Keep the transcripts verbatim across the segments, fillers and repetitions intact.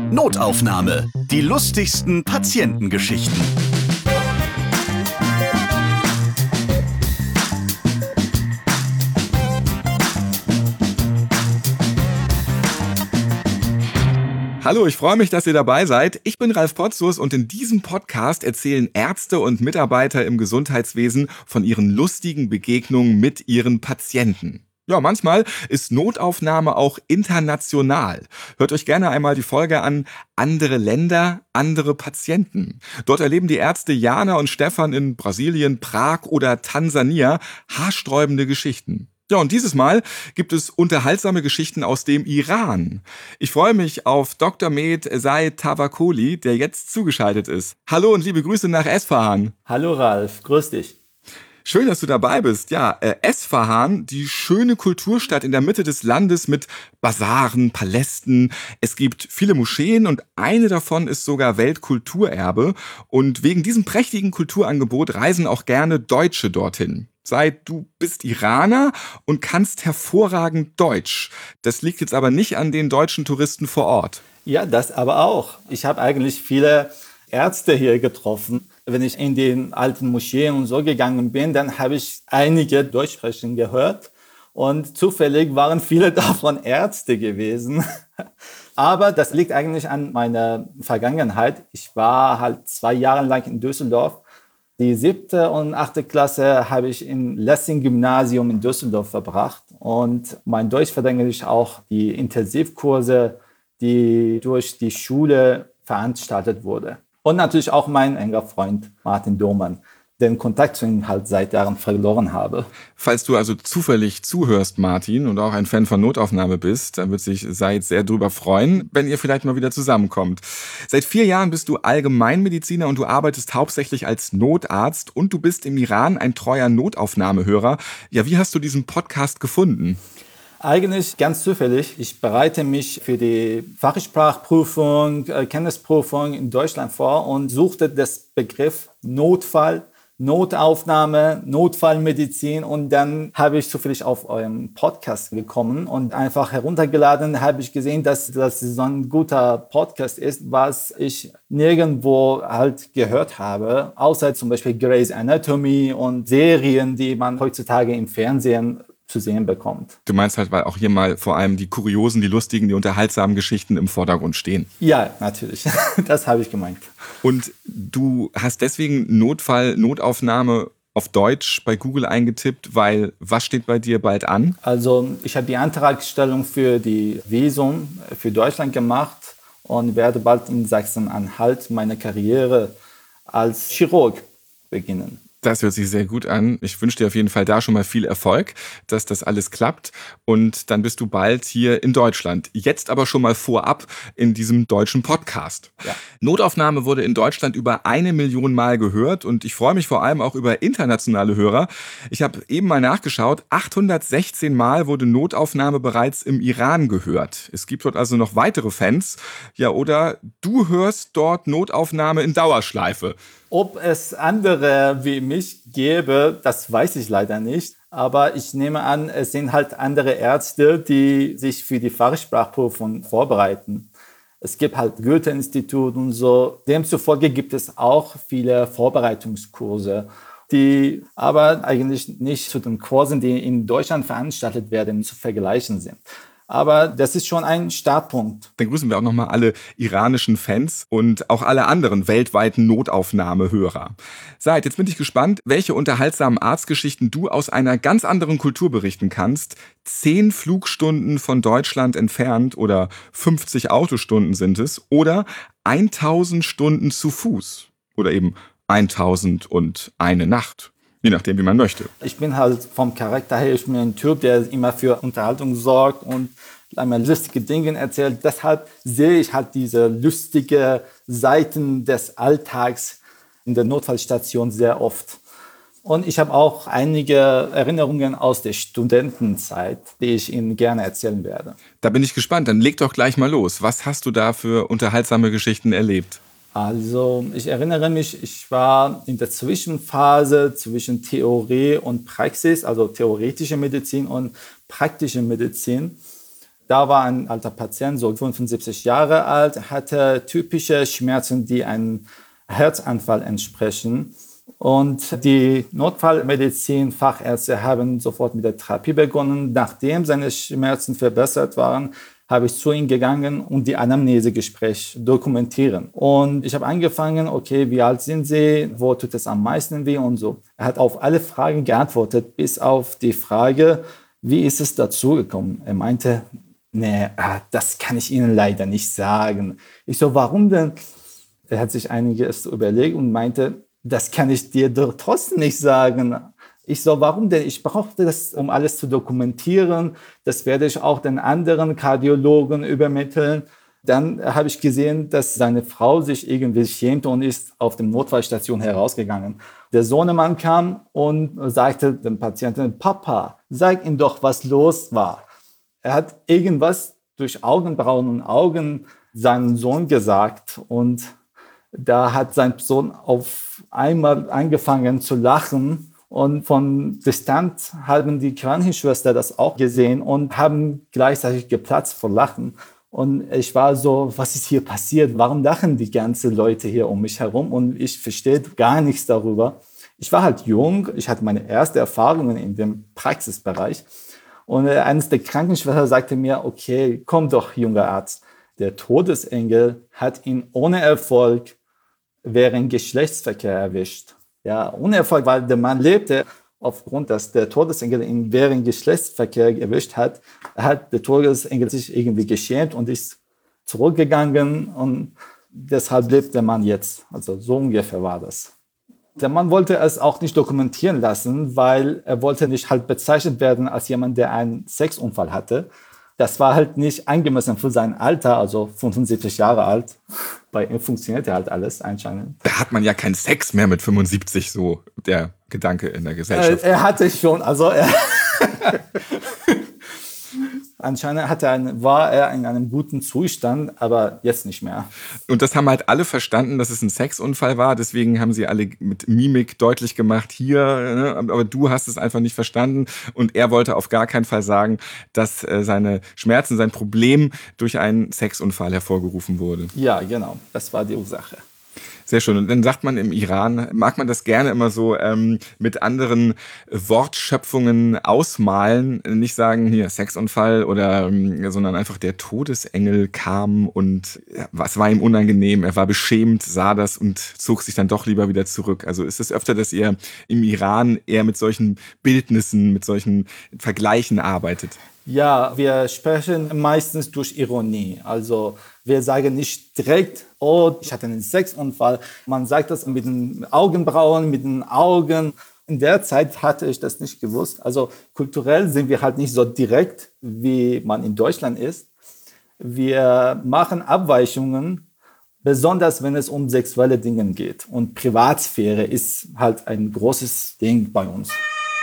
Notaufnahme. Die lustigsten Patientengeschichten. Hallo, ich freue mich, dass ihr dabei seid. Ich bin Ralf Potzus und in diesem Podcast erzählen Ärzte und Mitarbeiter im Gesundheitswesen von ihren lustigen Begegnungen mit ihren Patienten. Ja, manchmal ist Notaufnahme auch international. Hört euch gerne einmal die Folge an: Andere Länder, andere Patienten. Dort erleben die Ärzte Jana und Stefan in Brasilien, Prag oder Tansania haarsträubende Geschichten. Ja, und dieses Mal gibt es unterhaltsame Geschichten aus dem Iran. Ich freue mich auf Doktor Med Said Tavakoli, der jetzt zugeschaltet ist. Hallo und liebe Grüße nach Esfahan. Hallo Ralf, grüß dich. Schön, dass du dabei bist. Ja, äh, Esfahan, die schöne Kulturstadt in der Mitte des Landes mit Basaren, Palästen. Es gibt viele Moscheen und eine davon ist sogar Weltkulturerbe. Und wegen diesem prächtigen Kulturangebot reisen auch gerne Deutsche dorthin. Said, du bist Iraner und kannst hervorragend Deutsch. Das liegt jetzt aber nicht an den deutschen Touristen vor Ort. Ja, das aber auch. Ich habe eigentlich viele Ärzte hier getroffen. Wenn ich in den alten Moscheen und so gegangen bin, dann habe ich einige Deutsch sprechen gehört. Und zufällig waren viele davon Ärzte gewesen. Aber das liegt eigentlich an meiner Vergangenheit. Ich war halt zwei Jahre lang in Düsseldorf. Die siebte und achte Klasse habe ich im Lessing-Gymnasium in Düsseldorf verbracht. Und mein Deutsch verdanke ich auch die Intensivkurse, die durch die Schule veranstaltet wurde. Und natürlich auch mein enger Freund Martin Domann, den Kontakt zu ihm halt seit Jahren verloren habe. Falls du also zufällig zuhörst, Martin, und auch ein Fan von Notaufnahme bist, dann wird sich Said sehr drüber freuen, wenn ihr vielleicht mal wieder zusammenkommt. Seit vier Jahren bist du Allgemeinmediziner und du arbeitest hauptsächlich als Notarzt und du bist im Iran ein treuer Notaufnahmehörer. Ja, wie hast du diesen Podcast gefunden? Eigentlich ganz zufällig. Ich bereite mich für die Fachsprachprüfung, äh, Kenntnisprüfung in Deutschland vor und suchte das Begriff Notfall, Notaufnahme, Notfallmedizin, und dann habe ich zufällig auf euren Podcast gekommen und einfach heruntergeladen, habe ich gesehen, dass das so ein guter Podcast ist, was ich nirgendwo halt gehört habe, außer zum Beispiel Grey's Anatomy und Serien, die man heutzutage im Fernsehen zu sehen bekommt. Du meinst halt, weil auch hier mal vor allem die kuriosen, die lustigen, die unterhaltsamen Geschichten im Vordergrund stehen. Ja, natürlich. Das habe ich gemeint. Und du hast deswegen Notfall, Notaufnahme auf Deutsch bei Google eingetippt, weil was steht bei dir bald an? Also ich habe die Antragstellung für die Visum für Deutschland gemacht und werde bald in Sachsen-Anhalt meine Karriere als Chirurg beginnen. Das hört sich sehr gut an. Ich wünsche dir auf jeden Fall da schon mal viel Erfolg, dass das alles klappt. Und dann bist du bald hier in Deutschland. Jetzt aber schon mal vorab in diesem deutschen Podcast. Ja. Notaufnahme wurde in Deutschland über eine Million Mal gehört. Und ich freue mich vor allem auch über internationale Hörer. Ich habe eben mal nachgeschaut. achthundertsechzehn Mal wurde Notaufnahme bereits im Iran gehört. Es gibt dort also noch weitere Fans. Ja, oder du hörst dort Notaufnahme in Dauerschleife. Ob es andere wie mich gäbe, das weiß ich leider nicht. Aber ich nehme an, es sind halt andere Ärzte, die sich für die Fachsprachprüfung vorbereiten. Es gibt halt Goethe-Institut und so. Demzufolge gibt es auch viele Vorbereitungskurse, die aber eigentlich nicht zu den Kursen, die in Deutschland veranstaltet werden, zu vergleichen sind. Aber das ist schon ein Startpunkt. Dann grüßen wir auch nochmal alle iranischen Fans und auch alle anderen weltweiten Notaufnahmehörer. Said, jetzt bin ich gespannt, welche unterhaltsamen Arztgeschichten du aus einer ganz anderen Kultur berichten kannst. Zehn Flugstunden von Deutschland entfernt oder fünfzig Autostunden sind es oder tausend Stunden zu Fuß oder eben tausendundeine Nacht. Je nachdem, wie man möchte. Ich bin halt vom Charakter her, ich bin ein Typ, der immer für Unterhaltung sorgt und einmal lustige Dinge erzählt. Deshalb sehe ich halt diese lustige Seiten des Alltags in der Notfallstation sehr oft. Und ich habe auch einige Erinnerungen aus der Studentenzeit, die ich Ihnen gerne erzählen werde. Da bin ich gespannt. Dann leg doch gleich mal los. Was hast du da für unterhaltsame Geschichten erlebt? Also ich erinnere mich, ich war in der Zwischenphase zwischen Theorie und Praxis, also theoretische Medizin und praktische Medizin. Da war ein alter Patient, so fünfundsiebzig Jahre alt, hatte typische Schmerzen, die einem Herzanfall entsprechen. Und die Notfallmedizin-Fachärzte haben sofort mit der Therapie begonnen. Nachdem seine Schmerzen verbessert waren, habe ich zu ihm gegangen und die Anamnesegespräch dokumentieren. Und ich habe angefangen, okay, wie alt sind Sie, wo tut es am meisten weh und so. Er hat auf alle Fragen geantwortet, bis auf die Frage, wie ist es dazu gekommen? Er meinte, nee, das kann ich Ihnen leider nicht sagen. Ich so, warum denn? Er hat sich einiges überlegt und meinte, das kann ich dir doch trotzdem nicht sagen. Ich so, warum denn? Ich brauchte das, um alles zu dokumentieren. Das werde ich auch den anderen Kardiologen übermitteln. Dann habe ich gesehen, dass seine Frau sich irgendwie schämte und ist auf der Notfallstation herausgegangen. Der Sohnemann kam und sagte dem Patienten, Papa, sag ihm doch, was los war. Er hat irgendwas durch Augenbrauen und Augen seinem Sohn gesagt und da hat sein Sohn auf einmal angefangen zu lachen und von Distanz haben die Krankenschwester das auch gesehen und haben gleichzeitig geplatzt vor Lachen. Und ich war so, was ist hier passiert? Warum lachen die ganzen Leute hier um mich herum? Und ich verstehe gar nichts darüber. Ich war halt jung, ich hatte meine ersten Erfahrungen in dem Praxisbereich. Und eines der Krankenschwestern sagte mir, okay, komm doch, junger Arzt. Der Todesengel hat ihn ohne Erfolg während Geschlechtsverkehr erwischt. Ja, ohne Erfolg, weil der Mann lebte, aufgrund, dass der Todesengel ihn während Geschlechtsverkehr erwischt hat, hat der Todesengel sich irgendwie geschämt und ist zurückgegangen und deshalb lebt der Mann jetzt. Also so ungefähr war das. Der Mann wollte es auch nicht dokumentieren lassen, weil er wollte nicht halt bezeichnet werden als jemand, der einen Sexunfall hatte. Das war halt nicht angemessen für sein Alter, also fünfundsiebzig Jahre alt. Bei ihm funktionierte halt alles anscheinend. Da hat man ja keinen Sex mehr mit fünfundsiebzig, so der Gedanke in der Gesellschaft. Er, er hatte schon, also er anscheinend hat er einen, war er in einem guten Zustand, aber jetzt nicht mehr. Und das haben halt alle verstanden, dass es ein Sexunfall war. Deswegen haben sie alle mit Mimik deutlich gemacht, hier, ne? Aber du hast es einfach nicht verstanden. Und er wollte auf gar keinen Fall sagen, dass äh, seine Schmerzen, sein Problem durch einen Sexunfall hervorgerufen wurde. Ja, genau. Das war die Ursache. Sehr schön. Und dann sagt man im Iran, mag man das gerne immer so ähm, mit anderen Wortschöpfungen ausmalen. Nicht sagen, hier Sexunfall oder, ähm, sondern einfach der Todesengel kam und ja, was war ihm unangenehm. Er war beschämt, sah das und zog sich dann doch lieber wieder zurück. Also ist es öfter, dass ihr im Iran eher mit solchen Bildnissen, mit solchen Vergleichen arbeitet? Ja, wir sprechen meistens durch Ironie. Also wir sagen nicht direkt, oh, ich hatte einen Sexunfall. Man sagt das mit den Augenbrauen, mit den Augen. In der Zeit hatte ich das nicht gewusst. Also kulturell sind wir halt nicht so direkt, wie man in Deutschland ist. Wir machen Abweichungen, besonders wenn es um sexuelle Dinge geht. Und Privatsphäre ist halt ein großes Ding bei uns.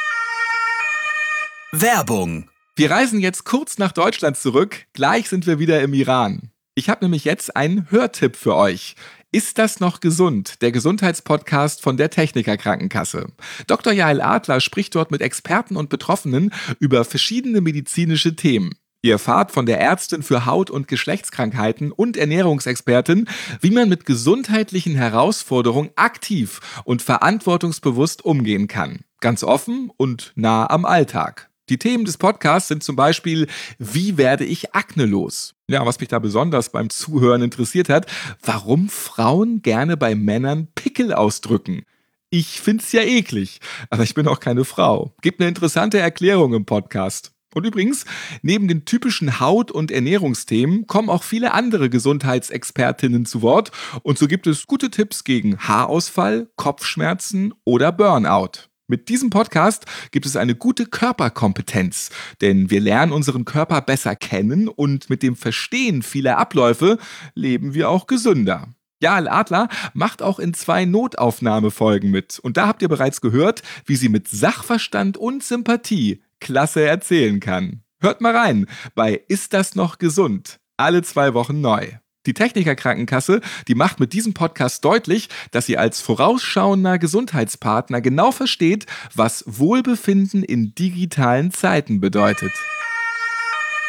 Werbung. Wir reisen jetzt kurz nach Deutschland zurück. Gleich sind wir wieder im Iran. Ich habe nämlich jetzt einen Hörtipp für euch. Ist das noch gesund? Der Gesundheitspodcast von der Techniker Krankenkasse. Doktor Jael Adler spricht dort mit Experten und Betroffenen über verschiedene medizinische Themen. Ihr erfahrt von der Ärztin für Haut- und Geschlechtskrankheiten und Ernährungsexpertin, wie man mit gesundheitlichen Herausforderungen aktiv und verantwortungsbewusst umgehen kann. Ganz offen und nah am Alltag. Die Themen des Podcasts sind zum Beispiel, wie werde ich aknelos? Ja, was mich da besonders beim Zuhören interessiert hat, warum Frauen gerne bei Männern Pickel ausdrücken. Ich find's ja eklig, aber ich bin auch keine Frau. Gibt eine interessante Erklärung im Podcast. Und übrigens, neben den typischen Haut- und Ernährungsthemen kommen auch viele andere Gesundheitsexpertinnen zu Wort. Und so gibt es gute Tipps gegen Haarausfall, Kopfschmerzen oder Burnout. Mit diesem Podcast gibt es eine gute Körperkompetenz, denn wir lernen unseren Körper besser kennen und mit dem Verstehen vieler Abläufe leben wir auch gesünder. Jael Adler macht auch in zwei Notaufnahmefolgen mit und da habt ihr bereits gehört, wie sie mit Sachverstand und Sympathie klasse erzählen kann. Hört mal rein bei Ist das noch gesund? Alle zwei Wochen neu. Die Techniker Krankenkasse, die macht mit diesem Podcast deutlich, dass sie als vorausschauender Gesundheitspartner genau versteht, was Wohlbefinden in digitalen Zeiten bedeutet.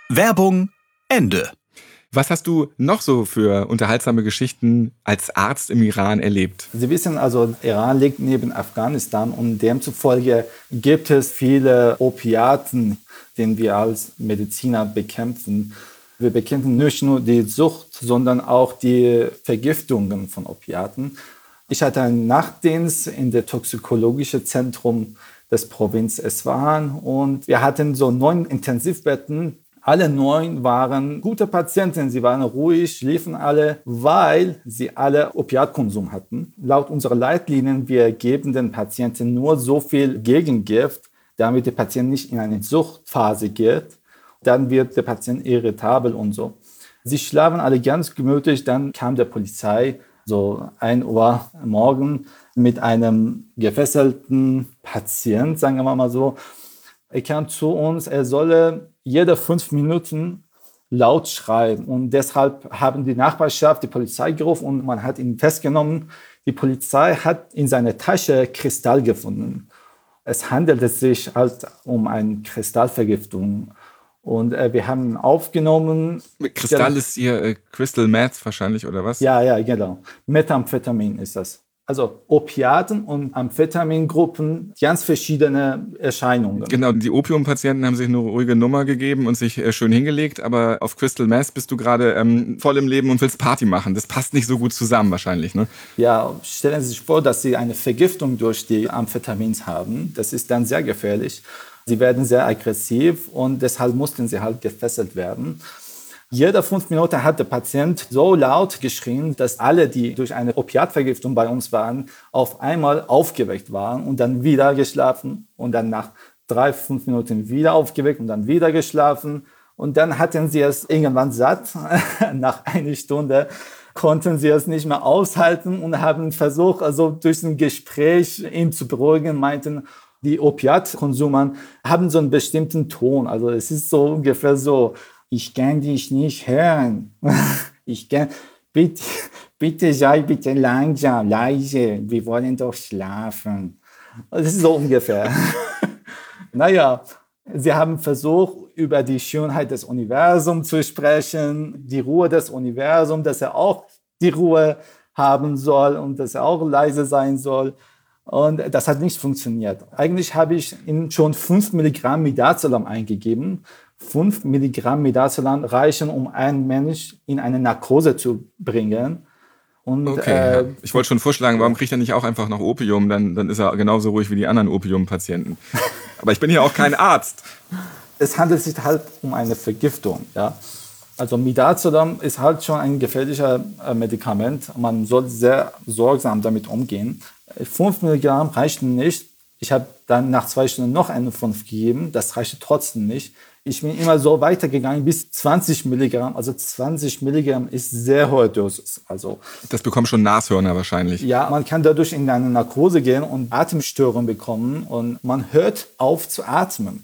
Werbung Ende. Was hast du noch so für unterhaltsame Geschichten als Arzt im Iran erlebt? Sie wissen also, Iran liegt neben Afghanistan und demzufolge gibt es viele Opiaten, die wir als Mediziner bekämpfen. Wir bekämpfen nicht nur die Sucht, sondern auch die Vergiftungen von Opiaten. Ich hatte einen Nachtdienst in der toxikologischen Zentrum des Provinz Esfahan und wir hatten so neun Intensivbetten. Alle neun waren gute Patienten, sie waren ruhig, schliefen alle, weil sie alle Opiatkonsum hatten. Laut unserer Leitlinien, wir geben den Patienten nur so viel Gegengift, damit der Patient nicht in eine Suchtphase geht. Dann wird der Patient irritabel und so. Sie schlafen alle ganz gemütlich, dann kam der Polizei, so ein Uhr morgen, mit einem gefesselten Patient, sagen wir mal so. Er kam zu uns, er solle jede fünf Minuten laut schreien. Und deshalb haben die Nachbarschaft die Polizei gerufen und man hat ihn festgenommen. Die Polizei hat in seiner Tasche Kristall gefunden. Es handelte sich halt um eine Kristallvergiftung. Und äh, wir haben ihn aufgenommen. Kristall ja, ist hier äh, Crystal Meth wahrscheinlich, oder was? Ja, ja, genau. Methamphetamin ist das. Also Opiaten und Amphetamingruppen, ganz verschiedene Erscheinungen. Genau, die Opiumpatienten haben sich eine ruhige Nummer gegeben und sich äh, schön hingelegt, aber auf Crystal Meth bist du gerade ähm, voll im Leben und willst Party machen. Das passt nicht so gut zusammen wahrscheinlich, ne? Ja, stellen Sie sich vor, dass Sie eine Vergiftung durch die Amphetamins haben. Das ist dann sehr gefährlich. Sie werden sehr aggressiv und deshalb mussten sie halt gefesselt werden. Jede fünf Minuten hat der Patient so laut geschrien, dass alle, die durch eine Opiatvergiftung bei uns waren, auf einmal aufgeweckt waren und dann wieder geschlafen und dann nach drei, fünf Minuten wieder aufgeweckt und dann wieder geschlafen. Und dann hatten sie es irgendwann satt. Nach einer Stunde konnten sie es nicht mehr aushalten und haben versucht, also durch ein Gespräch ihn zu beruhigen, meinten, die Opiatkonsumer haben so einen bestimmten Ton. Also es ist so ungefähr so, ich kann dich nicht hören. Ich kann, bitte, bitte sei bitte langsam, leise. Wir wollen doch schlafen. Das ist so ungefähr. Naja, sie haben versucht, über die Schönheit des Universums zu sprechen, die Ruhe des Universums, dass er auch die Ruhe haben soll und dass er auch leise sein soll. Und das hat nicht funktioniert. Eigentlich habe ich ihm schon fünf Milligramm Midazolam eingegeben. fünf Milligramm Midazolam reichen, um einen Mensch in eine Narkose zu bringen. Und, okay, äh, ich wollte schon vorschlagen, warum kriegt er nicht auch einfach noch Opium? Dann, dann ist er genauso ruhig wie die anderen Opiumpatienten. Aber ich bin ja auch kein Arzt. Es handelt sich halt um eine Vergiftung. Ja? Also Midazolam ist halt schon ein gefährliches Medikament. Man soll sehr sorgsam damit umgehen. fünf Milligramm reichten nicht. Ich habe dann nach zwei Stunden noch eine fünf gegeben. Das reichte trotzdem nicht. Ich bin immer so weitergegangen bis zwanzig Milligramm. Also zwanzig Milligramm ist sehr hohe Dosis. Also, das bekommen schon Nashörner wahrscheinlich. Ja, man kann dadurch in eine Narkose gehen und Atemstörungen bekommen. Und man hört auf zu atmen.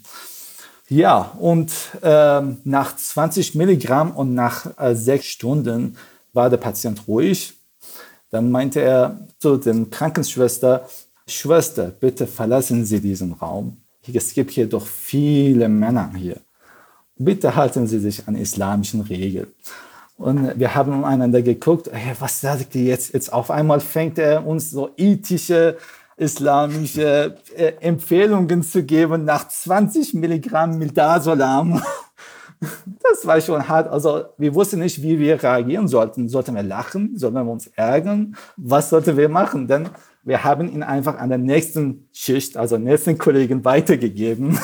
Ja, und äh, nach zwanzig Milligramm und nach äh, sechs Stunden war der Patient ruhig. Dann meinte er zu der Krankenschwester, Schwester, bitte verlassen Sie diesen Raum. Es gibt hier doch viele Männer hier. Bitte halten Sie sich an islamischen Regeln. Und wir haben einander geguckt, hey, was sagt ihr jetzt? Jetzt auf einmal fängt er uns so ethische, islamische äh, Empfehlungen zu geben nach zwanzig Milligramm Midazolam. Das war schon hart. Also wir wussten nicht, wie wir reagieren sollten. Sollten wir lachen? Sollten wir uns ärgern? Was sollten wir machen? Denn wir haben ihn einfach an der nächsten Schicht, also nächsten Kollegen weitergegeben.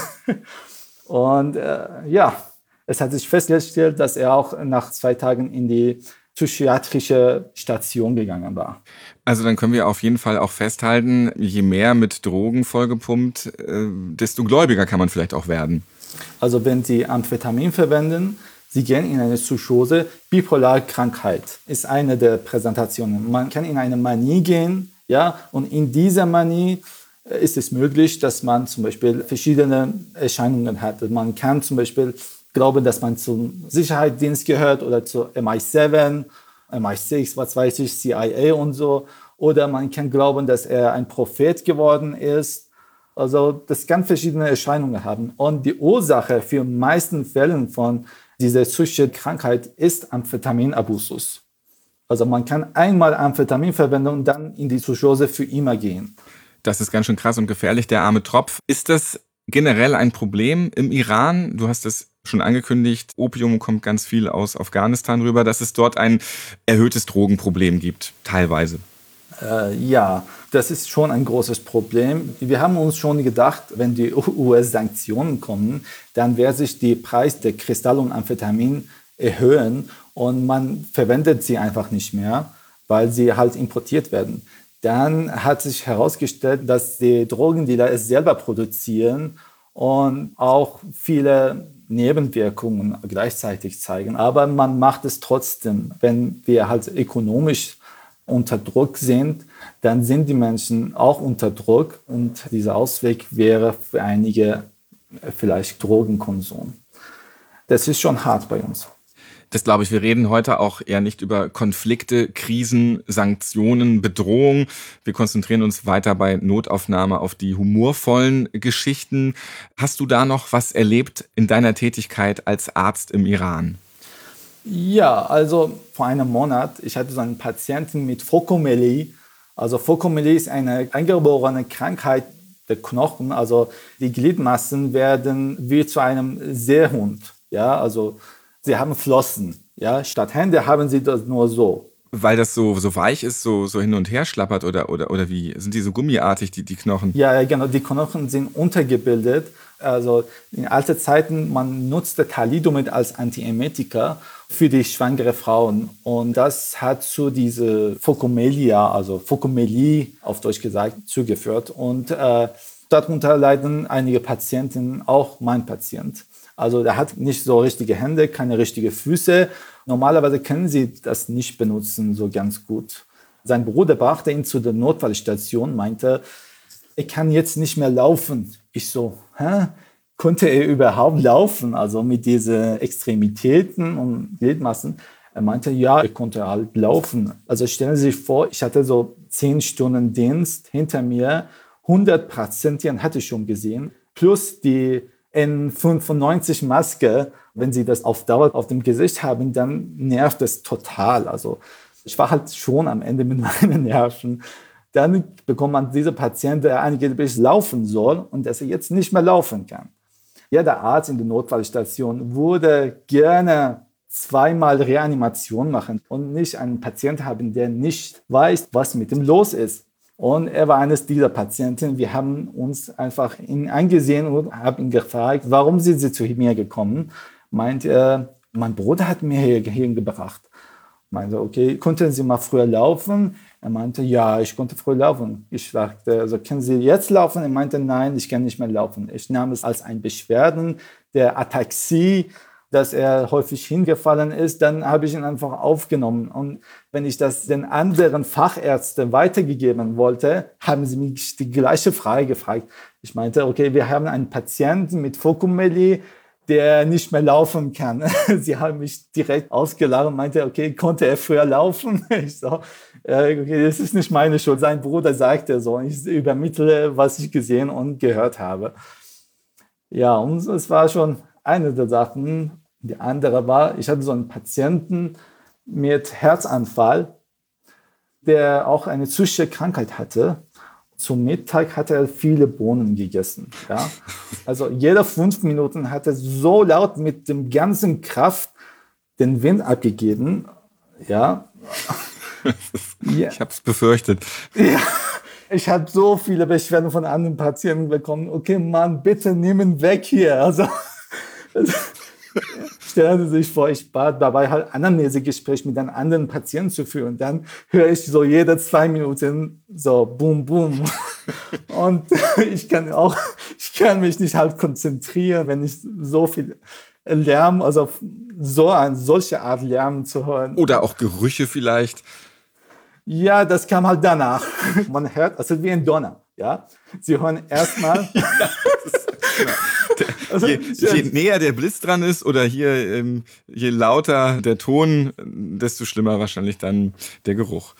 Und äh, ja, es hat sich festgestellt, dass er auch nach zwei Tagen in die psychiatrische Station gegangen war. Also dann können wir auf jeden Fall auch festhalten, je mehr mit Drogen vollgepumpt, äh, desto gläubiger kann man vielleicht auch werden. Also wenn Sie Amphetamin verwenden, Sie gehen in eine Psychose. Bipolarkrankheit ist eine der Präsentationen. Man kann in eine Manie gehen, ja, und in dieser Manie ist es möglich, dass man zum Beispiel verschiedene Erscheinungen hat. Man kann zum Beispiel glauben, dass man zum Sicherheitsdienst gehört oder zur M I sieben, M I sechs, was weiß ich, C I A und so. Oder man kann glauben, dass er ein Prophet geworden ist. Also das kann verschiedene Erscheinungen haben. Und die Ursache für die meisten Fällen von Diese psychische Krankheit ist Amphetaminabusus. Also man kann einmal Amphetamin verwenden und dann in die Psychose für immer gehen. Das ist ganz schön krass und gefährlich, der arme Tropf. Ist das generell ein Problem im Iran? Du hast es schon angekündigt, Opium kommt ganz viel aus Afghanistan rüber, dass es dort ein erhöhtes Drogenproblem gibt, teilweise. Äh, ja, das ist schon ein großes Problem. Wir haben uns schon gedacht, wenn die U S-Sanktionen kommen, dann wird sich der Preis der Kristall und Amphetamin erhöhen und man verwendet sie einfach nicht mehr, weil sie halt importiert werden. Dann hat sich herausgestellt, dass die Drogendealer es selber produzieren und auch viele Nebenwirkungen gleichzeitig zeigen. Aber man macht es trotzdem. Wenn wir halt ökonomisch unter Druck sind, dann sind die Menschen auch unter Druck. Und dieser Ausweg wäre für einige vielleicht Drogenkonsum. Das ist schon hart bei uns. Das glaube ich, wir reden heute auch eher nicht über Konflikte, Krisen, Sanktionen, Bedrohung. Wir konzentrieren uns weiter bei Notaufnahme auf die humorvollen Geschichten. Hast du da noch was erlebt in deiner Tätigkeit als Arzt im Iran? Ja, also vor einem Monat, ich hatte so einen Patienten mit Fokomelie. Also Fokomelie ist eine eingeborene Krankheit der Knochen. Also die Gliedmaßen werden wie zu einem Seehund. Ja, also sie haben Flossen, ja, statt Hände haben sie das nur so. Weil das so, so weich ist, so, so hin und her schlappert oder, oder, oder wie? Sind die so gummiartig, die, die Knochen? Ja, genau, die Knochen sind untergebildet. Also in alten Zeiten, man nutzte Thalidomid als Antiemetika für die schwangere Frauen. Und das hat zu dieser Fokomelia, also Fokomelie auf Deutsch gesagt, zugeführt. Und äh, darunter leiden einige Patienten, auch mein Patient. Also der hat nicht so richtige Hände, keine richtigen Füße. Normalerweise können sie das nicht benutzen so ganz gut. Sein Bruder brachte ihn zu der Notfallstation, meinte, er kann jetzt nicht mehr laufen. Ich so, hä? Konnte er überhaupt laufen? Also mit diesen Extremitäten und Gliedmaßen. Er meinte, ja, er konnte halt laufen. Also stellen Sie sich vor, ich hatte so zehn Stunden Dienst hinter mir. hundert Patienten hatte ich schon gesehen. Plus die N fünfundneunzig Maske, wenn Sie das auf Dauer auf dem Gesicht haben, dann nervt es total. Also ich war halt schon am Ende mit meinen Nerven. Dann bekommt man diese Patient, der angeblich laufen soll und dass er jetzt nicht mehr laufen kann. Jeder Arzt in der Notfallstation würde gerne zweimal Reanimation machen und nicht einen Patienten haben, der nicht weiß, was mit ihm los ist. Und er war eines dieser Patienten. Wir haben uns einfach ihn angesehen und haben ihn gefragt, warum sind Sie zu mir gekommen? Meint er, mein Bruder hat mir hierhin gebracht. Meinte, okay, konnten Sie mal früher laufen? Er meinte, ja, ich konnte früher laufen. Ich sagte, also können Sie jetzt laufen? Er meinte, nein, ich kann nicht mehr laufen. Ich nahm es als ein Beschwerden der Ataxie, dass er häufig hingefallen ist, dann habe ich ihn einfach aufgenommen. Und wenn ich das den anderen Fachärzten weitergegeben wollte, haben sie mich die gleiche Frage gefragt. Ich meinte, okay, wir haben einen Patienten mit Fokomelie, der nicht mehr laufen kann. Sie haben mich direkt ausgelacht und meinte, okay, konnte er früher laufen? Ich so, okay, das ist nicht meine Schuld. Sein Bruder sagte so, ich übermittle, was ich gesehen und gehört habe. Ja, und es war schon eine der Sachen. Die andere war, ich hatte so einen Patienten mit Herzanfall, der auch eine psychische Krankheit hatte. Zum Mittag hat er viele Bohnen gegessen. Ja? Also jede fünf Minuten hat er so laut mit dem ganzen Kraft den Wind abgegeben. Ja. Ich habe es befürchtet. Ja. Ich habe so viele Beschwerden von anderen Patienten bekommen. Okay, Mann, bitte nimm ihn weg hier. Also, also stellen Sie sich vor, ich war dabei, halt Anamnesegespräch mit einem anderen Patienten zu führen. Dann höre ich so jede zwei Minuten so boom, boom. Und ich kann auch, ich kann mich nicht halt konzentrieren, wenn ich so viel Lärm, also so eine solche Art Lärm zu hören. Oder auch Gerüche vielleicht. Ja, das kam halt danach. Man hört, also wie ein Donner. Ja, Sie hören erstmal. Ja, also, je, je näher der Blitz dran ist oder hier ähm, je lauter der Ton, desto schlimmer wahrscheinlich dann der Geruch.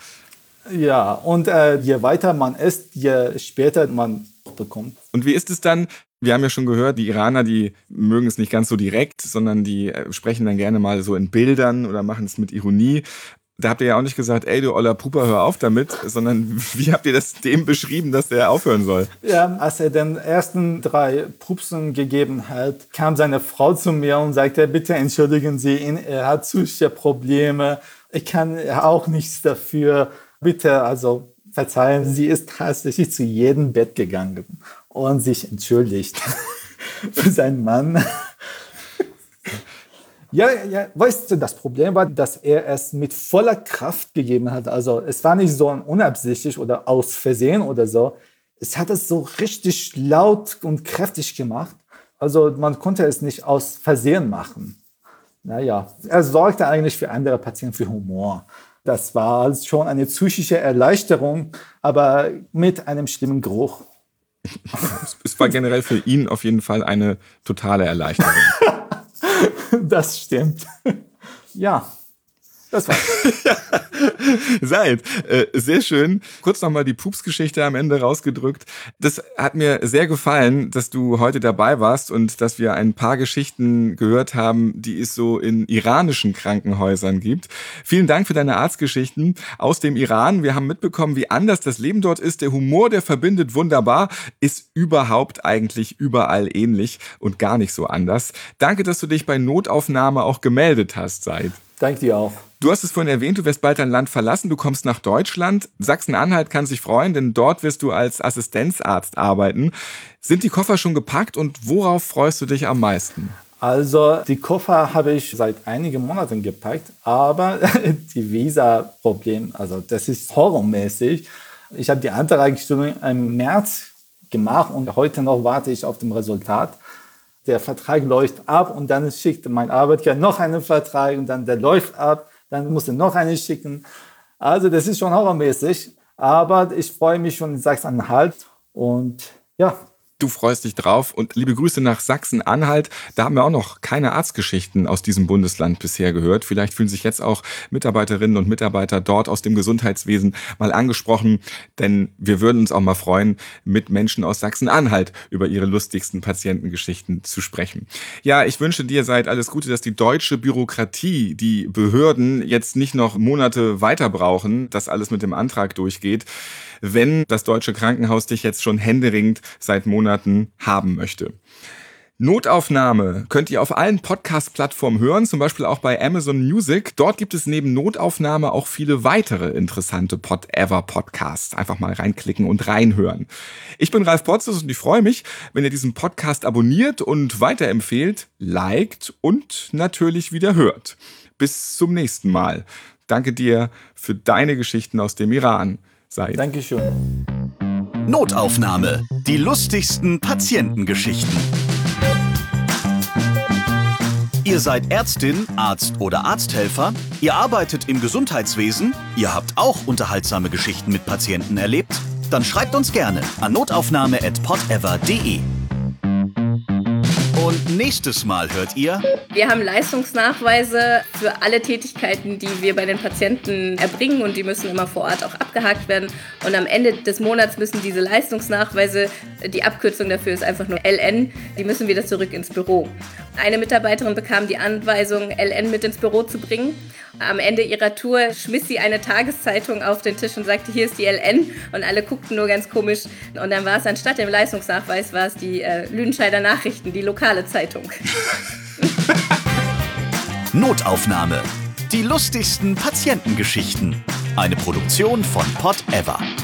Ja, und äh, je weiter man isst, je später man bekommt. Und wie ist es dann, Wir haben ja schon gehört, die Iraner, die mögen es nicht ganz so direkt, sondern die sprechen dann gerne mal so in Bildern oder machen es mit Ironie. Da habt ihr ja auch nicht gesagt, ey du oller Puper, hör auf damit, sondern wie habt ihr das dem beschrieben, dass der aufhören soll? Ja, als er den ersten drei Pupsen gegeben hat, kam seine Frau zu mir und sagte, bitte entschuldigen Sie ihn, er hat psychische Probleme, ich kann auch nichts dafür, bitte, also verzeihen, sie ist tatsächlich zu jedem Bett gegangen und sich entschuldigt für seinen Mann. Ja, ja, weißt du, das Problem war, dass er es mit voller Kraft gegeben hat. Also es war nicht so unabsichtlich oder aus Versehen oder so. Es hat es so richtig laut und kräftig gemacht. Also man konnte es nicht aus Versehen machen. Naja, er sorgte eigentlich für andere Patienten für Humor. Das war schon eine psychische Erleichterung, aber mit einem schlimmen Geruch. Es war generell für ihn auf jeden Fall eine totale Erleichterung. Das stimmt. Ja, das war's. Seid, äh, sehr schön. Kurz nochmal die Pups-Geschichte am Ende rausgedrückt. Das hat mir sehr gefallen, dass du heute dabei warst und dass wir ein paar Geschichten gehört haben, die es so in iranischen Krankenhäusern gibt. Vielen Dank für deine Arztgeschichten aus dem Iran. Wir haben mitbekommen, wie anders das Leben dort ist. Der Humor, der verbindet wunderbar, ist überhaupt eigentlich überall ähnlich und gar nicht so anders. Danke, dass du dich bei Notaufnahme auch gemeldet hast, Seid. Danke dir auch. Du hast es vorhin erwähnt, du wirst bald dein Land verlassen, du kommst nach Deutschland. Sachsen-Anhalt kann sich freuen, denn dort wirst du als Assistenzarzt arbeiten. Sind die Koffer schon gepackt und worauf freust du dich am meisten? Also die Koffer habe ich seit einigen Monaten gepackt, aber die Visa-Problem, also das ist horrormäßig. Ich habe die Antragstellung im März gemacht und heute noch warte ich auf das Resultat. Der Vertrag läuft ab und dann schickt mein Arbeitgeber noch einen Vertrag und dann der läuft ab, dann muss er noch einen schicken. Also das ist schon horrormäßig, aber ich freue mich schon in Sachsen-Anhalt und ja. Du freust dich drauf und liebe Grüße nach Sachsen-Anhalt. Da haben wir auch noch keine Arztgeschichten aus diesem Bundesland bisher gehört. Vielleicht fühlen sich jetzt auch Mitarbeiterinnen und Mitarbeiter dort aus dem Gesundheitswesen mal angesprochen, denn wir würden uns auch mal freuen, mit Menschen aus Sachsen-Anhalt über ihre lustigsten Patientengeschichten zu sprechen. Ja, ich wünsche dir, Seid, alles Gute, dass die deutsche Bürokratie, die Behörden jetzt nicht noch Monate weiter brauchen, dass alles mit dem Antrag durchgeht, wenn das deutsche Krankenhaus dich jetzt schon händeringend seit Monaten haben möchte. Notaufnahme könnt ihr auf allen Podcast-Plattformen hören, zum Beispiel auch bei Amazon Music. Dort gibt es neben Notaufnahme auch viele weitere interessante Pod-Ever-Podcasts. Einfach mal reinklicken und reinhören. Ich bin Ralf Potzus und ich freue mich, wenn ihr diesen Podcast abonniert und weiterempfehlt, liked und natürlich wieder hört. Bis zum nächsten Mal. Danke dir für deine Geschichten aus dem Iran. Seid. Dankeschön. Notaufnahme. Die lustigsten Patientengeschichten. Ihr seid Ärztin, Arzt oder Arzthelfer? Ihr arbeitet im Gesundheitswesen? Ihr habt auch unterhaltsame Geschichten mit Patienten erlebt? Dann schreibt uns gerne an notaufnahme at podever punkt de. Und nächstes Mal hört ihr... Wir haben Leistungsnachweise für alle Tätigkeiten, die wir bei den Patienten erbringen und die müssen immer vor Ort auch abgehakt werden. Und am Ende des Monats müssen diese Leistungsnachweise, die Abkürzung dafür ist einfach nur L N, die müssen wieder zurück ins Büro. Eine Mitarbeiterin bekam die Anweisung, L N mit ins Büro zu bringen. Am Ende ihrer Tour schmiss sie eine Tageszeitung auf den Tisch und sagte, hier ist die L N. Und alle guckten nur ganz komisch. Und dann war es anstatt dem Leistungsnachweis, war es die äh, Lüdenscheider Nachrichten, die lokale Zeitung. Notaufnahme. Die lustigsten Patientengeschichten. Eine Produktion von Pod Ever.